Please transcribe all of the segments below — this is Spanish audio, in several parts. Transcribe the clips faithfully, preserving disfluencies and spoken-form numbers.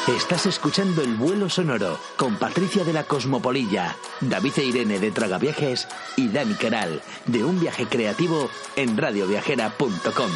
Estás escuchando El Vuelo Sonoro con Patricia de la Cosmopolilla, David e Irene de Tragaviajes y Dani Queral de Un Viaje Creativo en radio viajera punto com.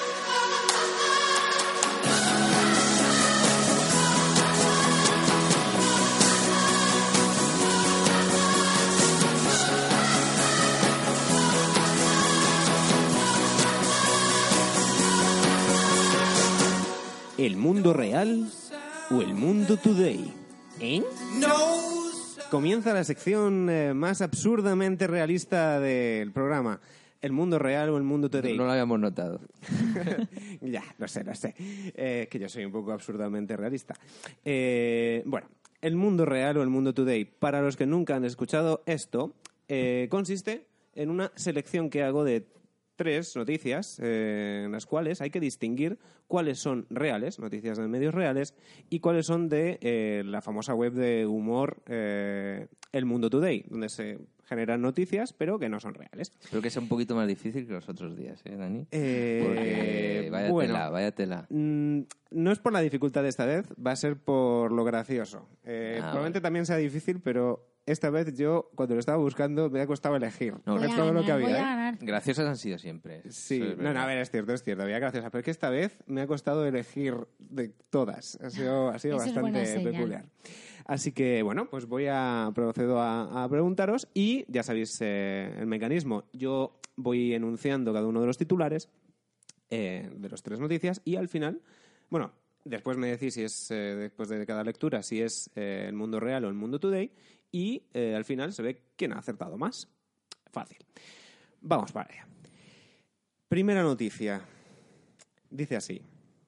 ¿El mundo real o el mundo today? ¿Eh? Comienza la sección eh, más absurdamente realista del programa. ¿El mundo real o el mundo today? No lo habíamos notado. Ya, lo sé, lo sé. Eh, que yo soy un poco absurdamente realista. Eh, bueno, el mundo real o el mundo today. Para los que nunca han escuchado esto, eh, consiste en una selección que hago de tres noticias eh, en las cuales hay que distinguir cuáles son reales, noticias de medios reales, y cuáles son de eh, la famosa web de humor eh, El Mundo Today, donde se generan noticias, pero que no son reales. Creo que es un poquito más difícil que los otros días, ¿eh, Dani? Eh, Porque vaya bueno, tela, vaya tela. Mm, no es por la dificultad de esta vez, va a ser por lo gracioso. Eh, Ah, probablemente bueno. también sea difícil, pero esta vez yo, cuando lo estaba buscando, me ha costado elegir. No, Porque voy es a todo lo que ganar, voy había, a ¿eh? ganar. Graciosas han sido siempre. Sí, Eso es no, no, verdad. a ver, es cierto, es cierto, había graciosas, pero es que esta vez me ha costado elegir de todas. Ha sido, ha sido Eso es buena bastante señal. peculiar. Así que, bueno, pues voy a procedo a, a preguntaros y ya sabéis eh, el mecanismo. Yo voy enunciando cada uno de los titulares eh, de las tres noticias y al final, bueno, después me decís si es, eh, después de cada lectura, si es eh, el mundo real o el mundo today y eh, al final se ve quién ha acertado más. Fácil. Vamos para allá. Primera noticia. Dice así.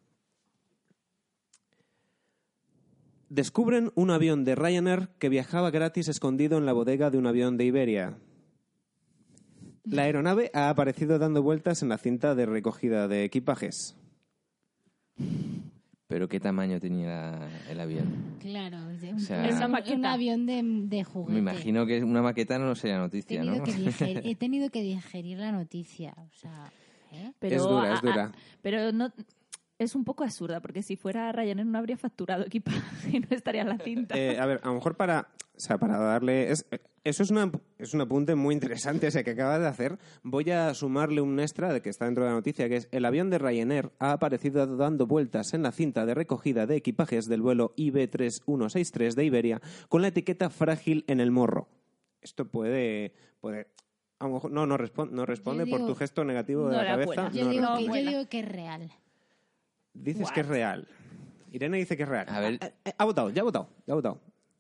Descubren un avión de Ryanair que viajaba gratis escondido en la bodega de un avión de Iberia. La aeronave ha aparecido dando vueltas en la cinta de recogida de equipajes. Pero ¿qué tamaño tenía el avión? Claro, un, O sea, un- Esa un maqueta. avión de, de juguete. Me imagino que una maqueta no sería He noticia, tenido, ¿no? que digerir, he tenido que digerir la noticia. O sea, ¿eh? Pero, Es dura, a- es dura. a- pero no es un poco absurda, porque si fuera Ryanair no habría facturado equipaje y no estaría en la cinta. Eh, a ver, a lo mejor para, o sea, para darle... es- eso es, una, es un apunte muy interesante ese que acabas de hacer. Voy a sumarle un extra de que está dentro de la noticia, que es el avión de Ryanair ha aparecido dando vueltas en la cinta de recogida de equipajes del vuelo I B tres uno seis tres de Iberia con la etiqueta frágil en el morro. Esto puede... puede a lo mejor, no, no, respon- no responde Yo por tu digo- gesto negativo de No la era cabeza. buena. Yo, no digo responde. que, yo buena. digo que es real. Dices que es real. Irene dice que es real. A ver. Ha, ha- ha votado, ya ha votado, ya ha votado.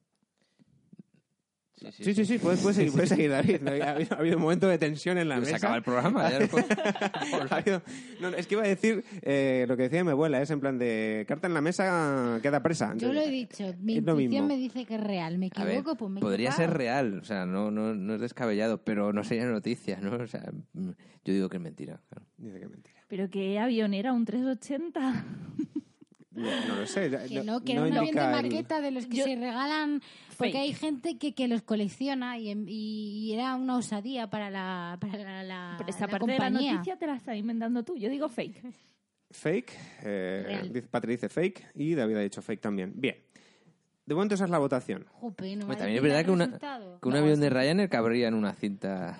Sí, sí, Sí, sí, sí, puedes, puedes seguir, puedes seguir, David. Ha habido, ha habido un momento de tensión en la Pues se mesa. acaba el programa. Ya no- Ha habido- no, no, es que iba a decir eh, lo que decía mi abuela, es en plan de carta en la mesa queda presa. Yo Entonces, lo he dicho, mi es lo intuición mismo. me dice que es real. Me A ver, equivoco, pues me he podría ser equivocado. real, o sea, no, no, no es descabellado, pero no sería noticia, ¿no? O sea, mm, yo digo que es mentira. Claro. Dice que es mentira. ¿Pero qué avión era? ¿Un trescientos ochenta? No, no lo sé. Que no, que era no un avión de indica el- marqueta de los que Yo- se regalan, porque Fake. hay gente que, que los colecciona y, en- y- y era una osadía para la, para la, la, Pero esa la parte de la compañía. noticia te la estás inventando tú. Yo digo fake. Fake. Eh, Real. dice- Patri dice fake y David ha dicho fake también. Bien. De momento esa es la votación. Jope, no me Hombre, ha también es dicho verdad el que, una- resultado. que un No, avión sí. de Ryanair cabría en una cinta.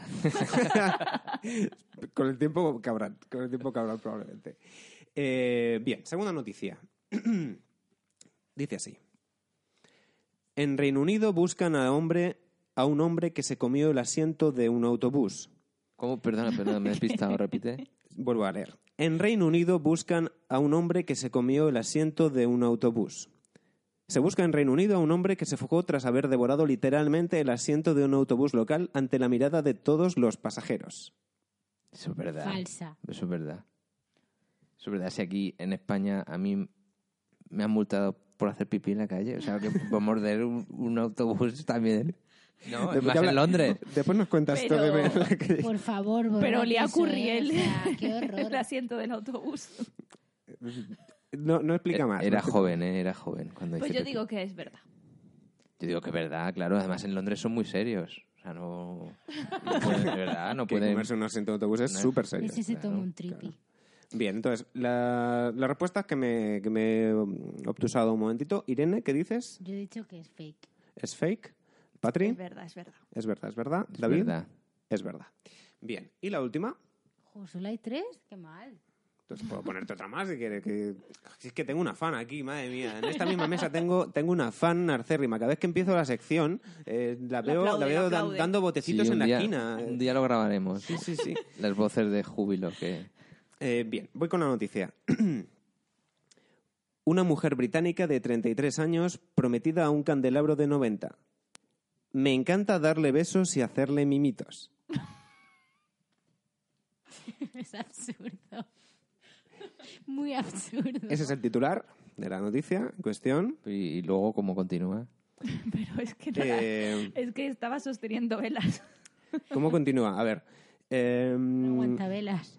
Con el tiempo cabrán, con el tiempo cabrán probablemente. Eh, bien, segunda noticia. Dice así. En Reino Unido buscan a, hombre, a un hombre que se comió el asiento de un autobús. ¿Cómo? Perdona, perdona, me he despistado, repite. Vuelvo a leer. En Reino Unido buscan a un hombre que se comió el asiento de un autobús. Se busca en Reino Unido a un hombre que se fugó tras haber devorado literalmente el asiento de un autobús local ante la mirada de todos los pasajeros. Eso es verdad. Falsa. Eso es verdad. Eso es verdad. Si aquí en España a mí me han multado por hacer pipí en la calle, o sea, que por morder un, un autobús también. No, Después más habla- en Londres. Después nos cuentas Pero- todo de la que- Por favor, borrad Pero le eso, ocurrió ¿eh? el, O sea, qué el horror. asiento del autobús. No, no explica más. Era no explica- joven, ¿eh? Era joven cuando Pues hice yo pipí. digo que es verdad. Yo digo que es verdad, claro. Además en Londres son muy serios. O sea, no... no pueden, de verdad, no Que pueden... comerse un asiento de autobús es No. súper serio. Ese se claro, toma un tripi. Bien, entonces, la, las respuestas que me, que me he obtusado un momentito. Irene, ¿qué dices? Yo he dicho que es fake. ¿Es fake? ¿Patri? Es verdad, es verdad. Es verdad, es verdad. Es ¿David? verdad. Es verdad. Bien, ¿y la última? Jo, ¿solo hay tres? Qué mal. Entonces puedo ponerte otra más si quieres. Que... Si es que tengo una fan aquí, madre mía. En esta misma mesa tengo, tengo una fan narcérrima. Cada vez que empiezo la sección, eh, la La veo, aplaude, la veo la dan- aplaude. dando botecitos Sí, en un la día- esquina. Un día lo grabaremos. Sí, sí, sí. Las voces de júbilo que... Eh, bien, voy con la noticia. Una mujer británica de treinta y tres años prometida a un candelabro de noventa. Me encanta darle besos y hacerle mimitos. Es absurdo. Muy absurdo. Ese es el titular de la noticia en cuestión. Y, y luego, ¿cómo continúa? Pero es que, no- Eh, es que estaba sosteniendo velas. ¿Cómo continúa? A ver. eh, Aguantavelas.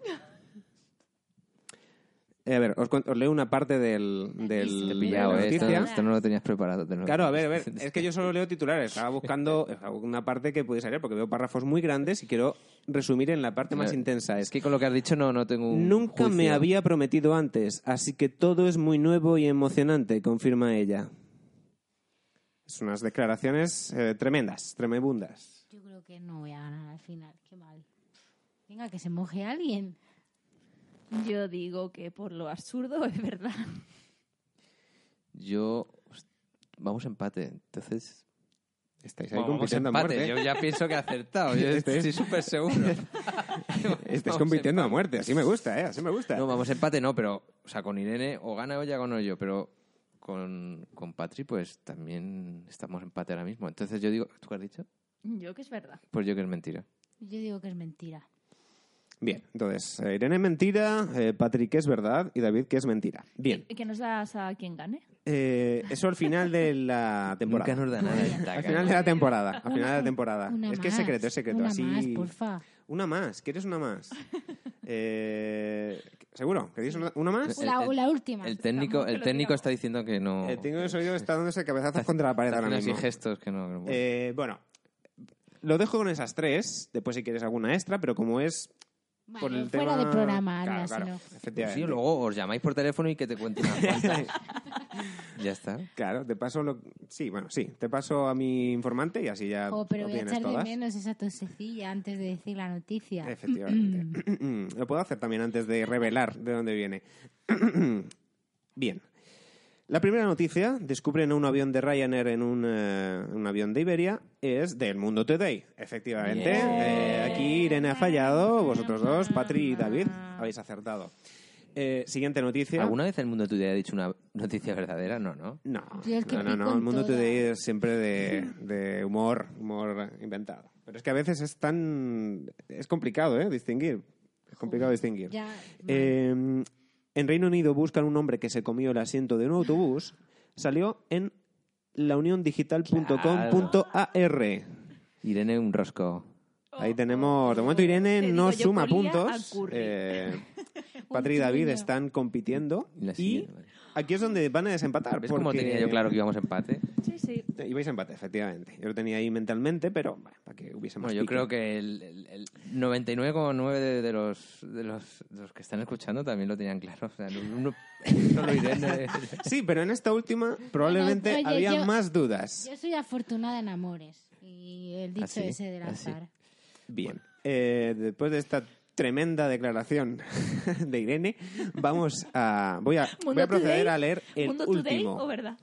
eh, a ver, os, con- os leo una parte del, del, Te he de pillado, la ¿eh? Esto, noticia. esto no lo tenías preparado. te lo- Claro, a ver, a ver, es que yo solo leo titulares. Estaba buscando una parte que pudiese leer porque veo párrafos muy grandes y quiero resumir en la parte más No, intensa. Es que con lo que has dicho no, no tengo un Nunca me juicio. había prometido antes, así que todo es muy nuevo y emocionante, confirma ella. Son unas declaraciones eh, tremendas, tremebundas. Yo creo que no voy a ganar al final. Qué mal. Venga, que se moje alguien. Yo digo que por lo absurdo es verdad. Yo... Vamos a empate. Entonces... Estáis ahí Bueno, vamos compitiendo a empate. muerte. Yo ya pienso que he acertado. Yo Este es- estoy súper seguro. Estáis Vamos compitiendo a empate. muerte, así me gusta, ¿eh? Así me gusta. No, vamos a empate, no, pero... O sea, con Irene o gana o ya gano yo, pero... Con, con Patri, pues también estamos empate ahora mismo. Entonces yo digo... ¿Tú qué has dicho? Yo que es verdad. Pues yo que es mentira. Yo digo que es mentira. Bien, entonces, eh, Irene es mentira, eh, Patrick es verdad y David que es mentira. Bien, ¿Y que nos das a quien gane? eh, eso al final de la temporada. Nunca nos da nada. esta Al final caña. de la temporada, al final de la temporada. Una es que es más, secreto, es secreto. Una Así... más, porfa. Una más, ¿quieres una más? Eh, ¿Seguro? ¿Queréis una, una más? El- La, el- la última. El técnico, Vamos, que el lo técnico tiramos. está diciendo que no... El técnico de sonido está dándose cabezazos contra la pared Está ahora haciendo mismo. así gestos que no... que no puedo. Eh, bueno, lo dejo con esas tres, después si quieres alguna extra, pero como es Vale, por el fuera tema... de programa, Claro, anda, claro, si no. efectivamente. Sí, luego os llamáis por teléfono y que te cuente unas cuantas. Ya está. Claro, te paso lo... Sí, bueno, sí, te paso a mi informante y así ya Jo, pero lo voy a tienes echar de todas. menos esa tosecilla antes de decir la noticia. Efectivamente. Lo puedo hacer también antes de revelar de dónde viene. Bien. La primera noticia, descubren un avión de Ryanair en un, eh, un avión de Iberia, es del Mundo Today. Efectivamente. Bien. Eh, aquí Irene ha fallado, vosotros dos, Patri y David, habéis acertado. Eh, siguiente noticia. ¿Alguna vez el mundo tuyo ha dicho una noticia verdadera? No, ¿no? No, Yo el que no, no, pico no, en el Mundo todas. Today es siempre de, de humor, humor inventado. Pero es que a veces es tan... Es complicado, ¿eh? Distinguir. Es complicado distinguir. Ya, Eh, en Reino Unido buscan un hombre que se comió el asiento de un autobús. Salió en la unión digital punto com punto a r. Irene, un rosco. Ahí tenemos... De momento Irene Te no digo, yo suma colía puntos. a Curry. Eh, Patri y David chuño. están compitiendo. Y la Y siguiente, vale. aquí es donde van a desempatar. ¿Ves cómo porque- tenía yo claro que íbamos a empate? Sí, sí. Ibais a empate, efectivamente. Yo lo tenía ahí mentalmente, pero bueno, para que hubiese más Bueno, yo pique. creo que el, el- el noventa y nueve coma nueve de, de los, de, los, de los que están escuchando también lo tenían claro. O sea, no- uno, solo Irene... Sí, pero en esta última probablemente Bueno, oye, había yo- más dudas. Yo soy afortunada en amores. Y el dicho ¿Ah, sí? ese del ¿Ah, sí? azar. Bien. Eh, después de esta tremenda declaración de Irene, vamos a... Voy a, voy ¿Mundo a proceder Today? a leer el ¿Mundo Today último. o verdad?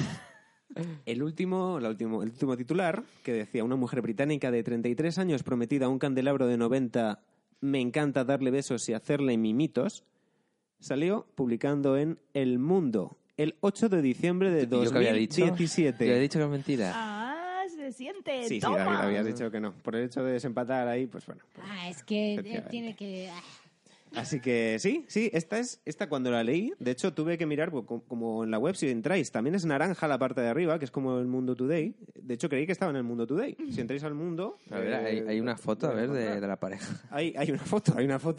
El último, la último, el último titular, que decía una mujer británica de treinta y tres años prometida a un candelabro de noventa, me encanta darle besos y hacerle mimitos, salió publicando en El Mundo el ocho de diciembre de ¿Yo qué había dicho? dos mil diecisiete. Yo había dicho que es mentira. Ah, se siente. Sí, sí, Toma. David, habías dicho que no. Por el hecho de desempatar ahí, pues bueno. pues- Ah, es que eh, Efectivamente. tiene que... ah. Así que sí, sí, esta es esta cuando la leí, de hecho tuve que mirar pues, como, como en la web si entráis, también es naranja la parte de arriba, que es como el Mundo Today. De hecho creí que estaba en el Mundo Today. Si entráis al Mundo, A ver, hay, eh, hay una foto, a podéis ver, de, encontrar. de la pareja. Hay, hay una foto, hay una foto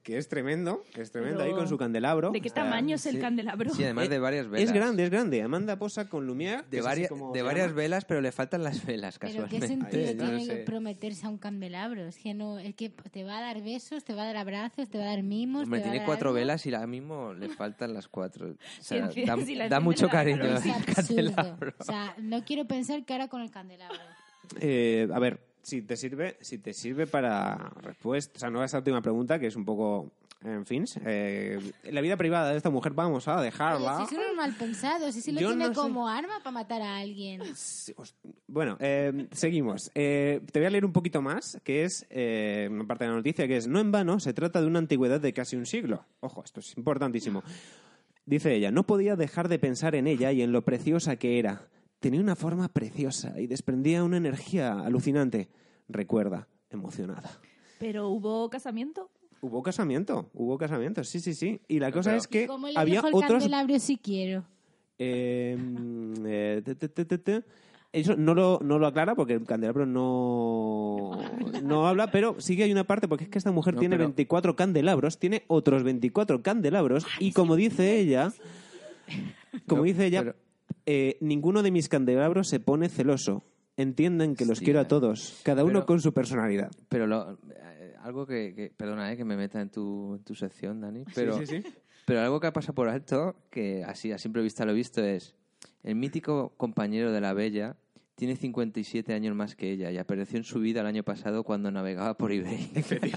que es tremendo, que es tremendo Pero, ahí con su candelabro. ¿De qué O sea, tamaño es el sí. candelabro? Sí, además de varias velas. Es grande, es grande. Amanda posa con Lumière. que De, es así varias como de se varias llama. velas, pero le faltan las velas, Pero casualmente. qué sentido Ahí, no tiene sé. que prometerse a un candelabro. Es que no, es que te va a dar besos, te va a dar abrazos, te va a dar mimos. Hombre, te va a tiene dar cuatro algo. velas y ahora mismo le faltan las cuatro. O sea, Sí, da, sí, la da enciende mucho la cariño luz. Es el absurdo. candelabro. O sea, no quiero pensar que ahora con el candelabro. Eh, a ver, si te sirve, si te sirve para respuesta, o sea, no esa última pregunta que es un poco, en fin, eh, la vida privada de esta mujer vamos a dejarla. Oye, si es un mal pensado, si sí lo Yo tiene no sé. como arma para matar a alguien. Sí, host- Bueno, eh, seguimos. Eh, te voy a leer un poquito más, que es eh, una parte de la noticia, que es, no en vano, se trata de una antigüedad de casi un siglo. Ojo, esto es importantísimo. Dice ella, no podía dejar de pensar en ella y en lo preciosa que era. Tenía una forma preciosa y desprendía una energía alucinante. Recuerda, emocionada. ¿Pero hubo casamiento? Hubo casamiento, hubo casamiento, sí, sí, sí. Y la cosa pero- es que ¿Cómo le había dejo el otros... candelabro si quiero? Eh, eh, te, te, te, te, te. Eso no lo, no lo aclara porque el candelabro no, no habla, pero sí que hay una parte, porque es que esta mujer No, tiene pero- veinticuatro candelabros, tiene otros veinticuatro candelabros, y como dice ella, como No, dice ella, pero- eh, ninguno de mis candelabros se pone celoso. Entienden que los Hostia. quiero a todos, cada uno Pero- con su personalidad. Pero lo, eh, algo que, que- perdona, eh, que me meta en tu, en tu sección, Dani, pero, sí, sí, sí. pero algo que ha pasado por alto, que así a simple vista lo he visto, es el mítico compañero de la Bella tiene cincuenta y siete años más que ella y apareció en su vida el año pasado cuando navegaba por eBay.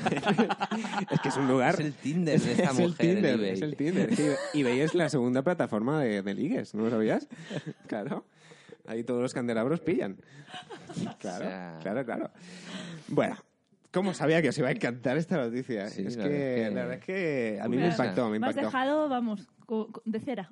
Es que es un lugar... Es el Tinder de esta es el mujer en Tinder, eBay. es el Tinder. Sí, eBay es la segunda plataforma de, de ligues, ¿no lo sabías? Claro. Ahí todos los candelabros pillan. Claro, O sea- claro, claro. Bueno, ¿cómo sabía que os iba a encantar esta noticia? Sí, es la que, verdad es que- la verdad es que a mí Me me has- impactó, me Me has impactó. dejado, vamos, co- co- de cera.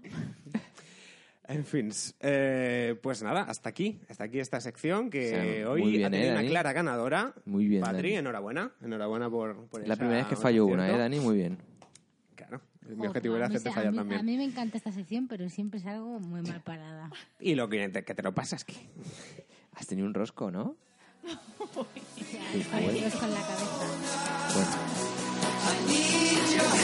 En fin, eh, pues nada, hasta aquí. Hasta aquí esta sección que O sea, hoy muy bien, ha tenido ¿eh, una Dani? clara ganadora. Muy bien, Patri, Dani. enhorabuena. Enhorabuena por, por La esa- primera vez que ese falló una, ¿eh, acierto. Dani? Muy bien. Claro, mi Joder, objetivo era a mí hacerte se- fallar a mí, también. A mí me encanta esta sección, pero siempre salgo muy mal parada. Y lo que te, que te lo pasas que... Has tenido un rosco, ¿no? O sea, con el rosco en la cabeza. Bueno.